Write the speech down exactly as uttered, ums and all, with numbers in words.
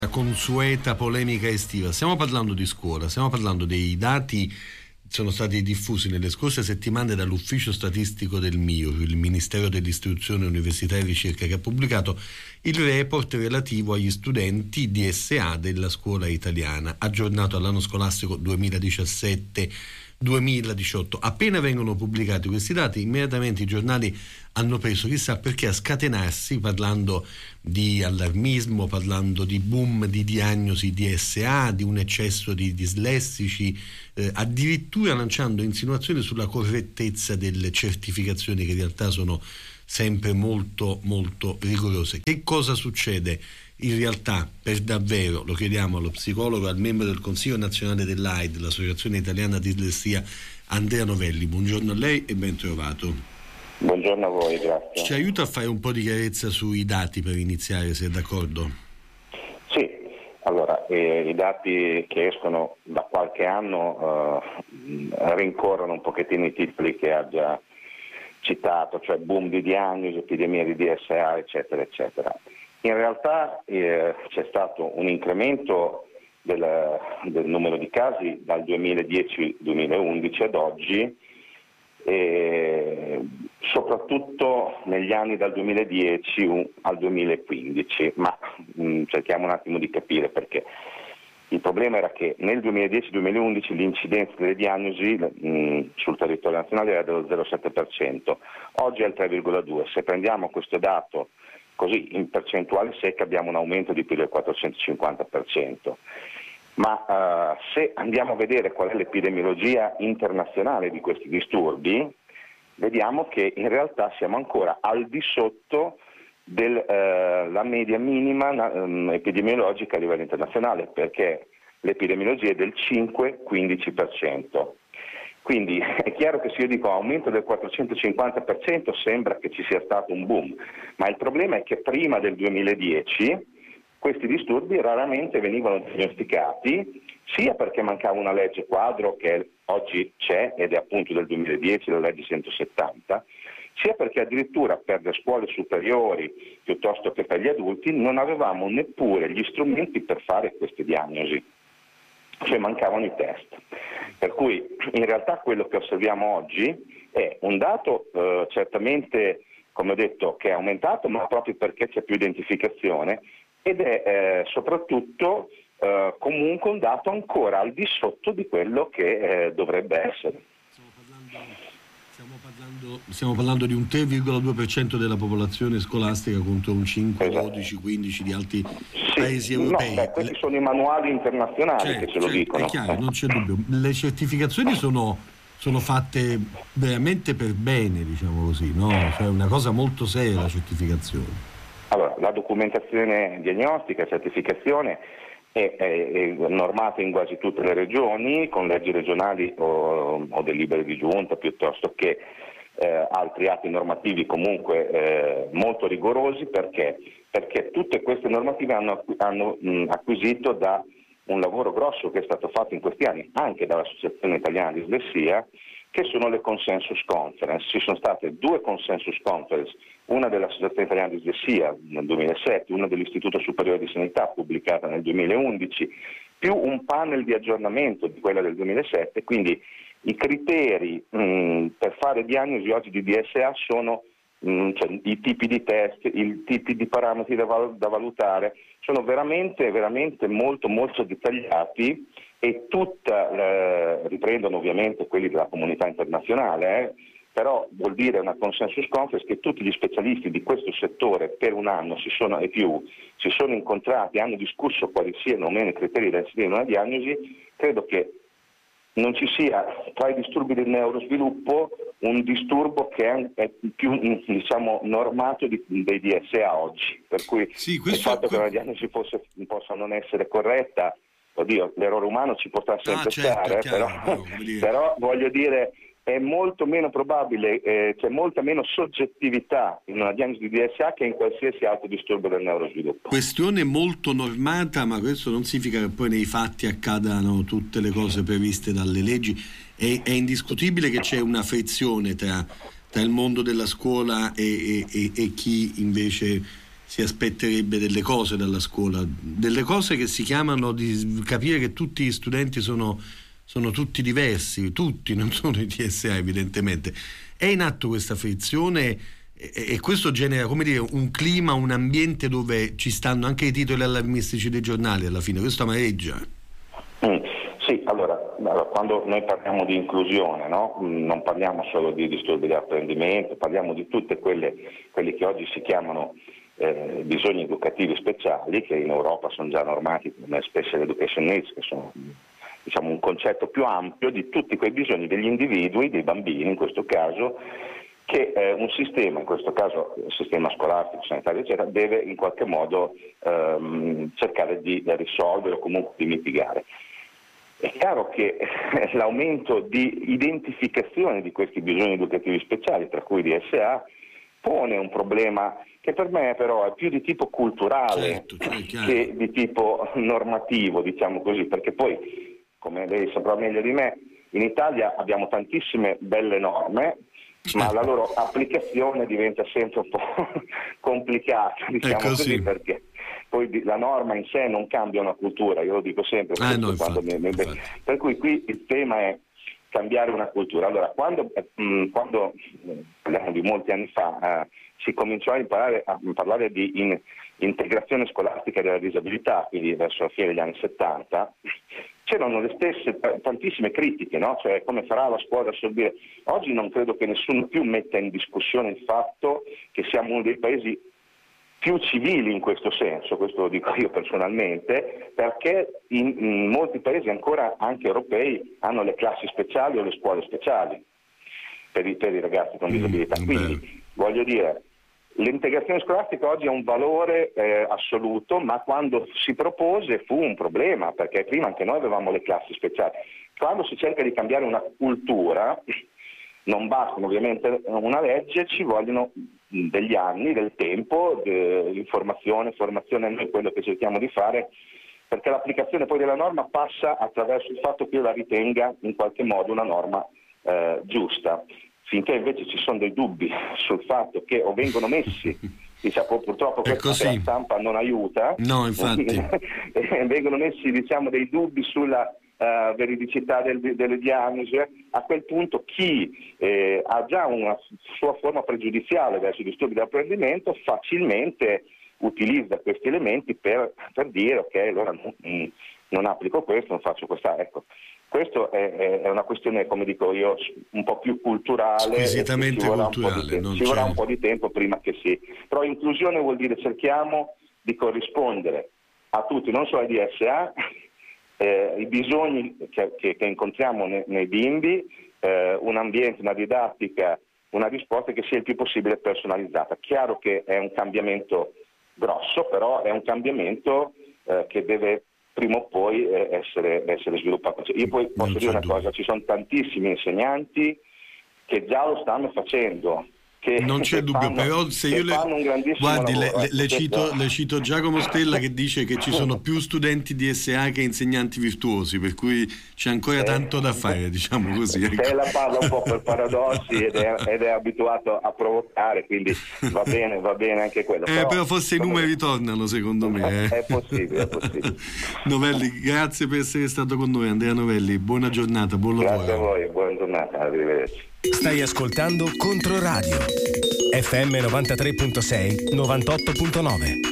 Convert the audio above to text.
La consueta polemica estiva. Stiamo parlando di scuola, stiamo parlando dei dati sono stati diffusi nelle scorse settimane dall'ufficio statistico del M I U, il Ministero dell'Istruzione, Università e Ricerca, che ha pubblicato il report relativo agli studenti D S A della scuola italiana, aggiornato all'anno scolastico duemiladiciassette duemiladiciotto. Appena vengono pubblicati questi dati, immediatamente i giornali hanno preso chissà perché a scatenarsi, parlando di allarmismo, parlando di boom di diagnosi D S A, di un eccesso di dislessici, eh, addirittura lanciando insinuazioni sulla correttezza delle certificazioni, che in realtà sono sempre molto molto rigorose. Che cosa succede in realtà per davvero? Lo chiediamo allo psicologo, al membro del Consiglio Nazionale dell'A I D, l'Associazione Italiana Dislessia, Andrea Novelli. Buongiorno a lei e ben trovato. Buongiorno a voi, grazie. Ci aiuta a fare un po' di chiarezza sui dati per iniziare, se è d'accordo? Sì, allora eh, i dati che escono da qualche anno eh, rincorrono un pochettino i titoli che ha già citato, cioè boom di diagnosi, epidemia di D S A, eccetera, eccetera. In realtà eh, c'è stato un incremento del, del numero di casi dal duemiladieci duemilaundici ad oggi, e soprattutto negli anni dal duemiladieci al duemilaquindici, ma mh, cerchiamo un attimo di capire perché. Il problema era che nel duemiladieci duemilaundici l'incidenza delle diagnosi mh, sul territorio nazionale era dello zero virgola sette per cento, oggi è il tre virgola due per cento. Se prendiamo questo dato così in percentuale secca abbiamo un aumento di più del quattrocentocinquanta per cento. Ma uh, se andiamo a vedere qual è l'epidemiologia internazionale di questi disturbi, vediamo che in realtà siamo ancora al di sotto della uh, media minima um, epidemiologica a livello internazionale, perché l'epidemiologia è del cinque quindici per cento. Quindi è chiaro che se io dico aumento del quattrocentocinquanta per cento sembra che ci sia stato un boom, ma il problema è che prima del duemiladieci questi disturbi raramente venivano diagnosticati, sia perché mancava una legge quadro che oggi c'è ed è appunto del duemiladieci, la legge centosettanta, sia perché addirittura per le scuole superiori piuttosto che per gli adulti non avevamo neppure gli strumenti per fare queste diagnosi, cioè mancavano i test. Per cui in realtà quello che osserviamo oggi è un dato eh, certamente, come ho detto, che è aumentato, ma proprio perché c'è più identificazione, ed è eh, soprattutto eh, comunque un dato ancora al di sotto di quello che eh, dovrebbe essere. Stiamo parlando, stiamo parlando, stiamo parlando di un tre virgola due per cento della popolazione scolastica contro un cinque, esatto. dodici, quindici di altri sì, paesi europei. No, beh, questi sono i manuali internazionali certo, che ce lo certo, dicono. È chiaro, non c'è dubbio. Le certificazioni sono, sono fatte veramente per bene, diciamo così, no? Cioè una cosa molto seria la certificazione. Allora, la documentazione diagnostica e certificazione è, è, è normata in quasi tutte le regioni con leggi regionali o, o delibere di giunta, piuttosto che eh, altri atti normativi comunque eh, molto rigorosi. Perché? Perché tutte queste normative hanno, hanno mh, acquisito da un lavoro grosso che è stato fatto in questi anni anche dall'Associazione Italiana Dislessia, che sono le consensus conference. Ci sono state due consensus conference, una dell'Associazione Italiana di Dislessia nel duemilasette, una dell'Istituto Superiore di Sanità pubblicata nel duemilaundici, più un panel di aggiornamento di quella del duemilasette, quindi i criteri mh, per fare diagnosi oggi di D S A sono mh, cioè, i tipi di test, i tipi di parametri da, val- da valutare, sono veramente, veramente molto, molto dettagliati. E tutta, eh, riprendono ovviamente quelli della comunità internazionale, eh, però vuol dire una consensus conference che tutti gli specialisti di questo settore per un anno si sono, e più si sono incontrati, hanno discusso quali siano o meno i criteri da inserire in una diagnosi. Credo che non ci sia tra i disturbi del neurosviluppo un disturbo che è, è più diciamo normato di, dei D S A oggi, per cui sì, questo, il fatto que... che una diagnosi fosse, possa non essere corretta, oddio, l'errore umano ci potrà sempre ah, certo, stare, chiaro, però, no, però voglio dire è molto meno probabile, eh, c'è molta meno soggettività in una diagnosi di D S A che in qualsiasi altro disturbo del neurosviluppo. Questione molto normata, ma questo non significa che poi nei fatti accadano tutte le cose previste dalle leggi. È, è indiscutibile che c'è una frizione tra, tra il mondo della scuola e, e, e, e chi invece si aspetterebbe delle cose dalla scuola, delle cose che si chiamano di capire che tutti gli studenti sono, sono tutti diversi, tutti, non sono i D S A evidentemente. È in atto questa frizione e, e questo genera, come dire, un clima, un ambiente dove ci stanno anche i titoli allarmistici dei giornali alla fine, questo amareggia. Mm, sì, allora, allora, quando noi parliamo di inclusione, no? Non parliamo solo di disturbi di apprendimento, parliamo di tutte quelle quelli che oggi si chiamano Eh, bisogni educativi speciali, che in Europa sono già normati come special education needs, che sono, diciamo, un concetto più ampio di tutti quei bisogni degli individui, dei bambini in questo caso, che eh, un sistema, in questo caso il sistema scolastico, sanitario eccetera, deve in qualche modo ehm, cercare di risolvere o comunque di mitigare. È chiaro che l'aumento di identificazione di questi bisogni educativi speciali, tra cui D S A, pone un problema che per me però è più di tipo culturale, certo, cioè, che di tipo normativo, diciamo così, perché poi, come lei saprà meglio di me, in Italia abbiamo tantissime belle norme, certo, ma la loro applicazione diventa sempre un po' complicata, diciamo così, perché poi la norma in sé non cambia una cultura, io lo dico sempre, ah, no, quando infatti, mi, mi... per cui qui il tema è cambiare una cultura. Allora, quando, mh, quando parliamo di molti anni fa, eh, si cominciò a imparare a parlare di in, integrazione scolastica della disabilità, quindi verso la fine degli anni settanta, c'erano le stesse t- tantissime critiche, no? Cioè, come farà la scuola ad assorbire? Oggi non credo che nessuno più metta in discussione il fatto che siamo uno dei paesi più civili in questo senso, questo lo dico io personalmente, perché in, in molti paesi ancora anche europei hanno le classi speciali o le scuole speciali per i, per i ragazzi con disabilità. Mm, Quindi beh. voglio dire, l'integrazione scolastica oggi ha un valore eh, assoluto, ma quando si propose fu un problema, perché prima anche noi avevamo le classi speciali. Quando si cerca di cambiare una cultura, non bastano ovviamente una legge, ci vogliono degli anni, del tempo, de, informazione, formazione, noi quello che cerchiamo di fare, perché l'applicazione poi della norma passa attraverso il fatto che io la ritenga in qualche modo una norma eh, giusta. Finché invece ci sono dei dubbi sul fatto che o vengono messi, diciamo, purtroppo questa la stampa non aiuta, no, infatti. vengono messi, diciamo, dei dubbi sulla uh, veridicità del, delle diagnosi, a quel punto chi eh, ha già una sua forma pregiudiziale verso i disturbi dell'apprendimento facilmente utilizza questi elementi per, per dire ok, allora non, non applico questo, non faccio questa, ecco. Questo è, è una questione, come dico io, un po' più culturale, squisitamente culturale, non ci vorrà un po' di tempo prima che si... Però inclusione vuol dire cerchiamo di corrispondere a tutti, non solo ai D S A, eh, i bisogni che, che, che incontriamo nei, nei bimbi, eh, un ambiente, una didattica, una risposta che sia il più possibile personalizzata. Chiaro che è un cambiamento grosso, però è un cambiamento eh, che deve prima o poi eh, essere, essere sviluppato. Io poi posso dire una cosa, ci sono tantissimi insegnanti che già lo stanno facendo. Che, non c'è che dubbio, fanno, però se io le, guardi, le, le, le, cito, le cito Giacomo Stella che dice che ci sono più studenti D S A che insegnanti virtuosi, per cui c'è ancora eh, tanto da fare, diciamo così. Ecco. Se la parla un po' per paradossi ed è, ed è abituato a provocare, quindi va bene, va bene anche quello. Eh, però, però forse i numeri tornano, secondo me. Eh. È possibile, è possibile. Novelli, grazie per essere stato con noi, Andrea Novelli, buona giornata, buon lavoro. Grazie a voi, buona giornata, arrivederci. Stai ascoltando Controradio F M novantatré virgola sei novantotto virgola nove.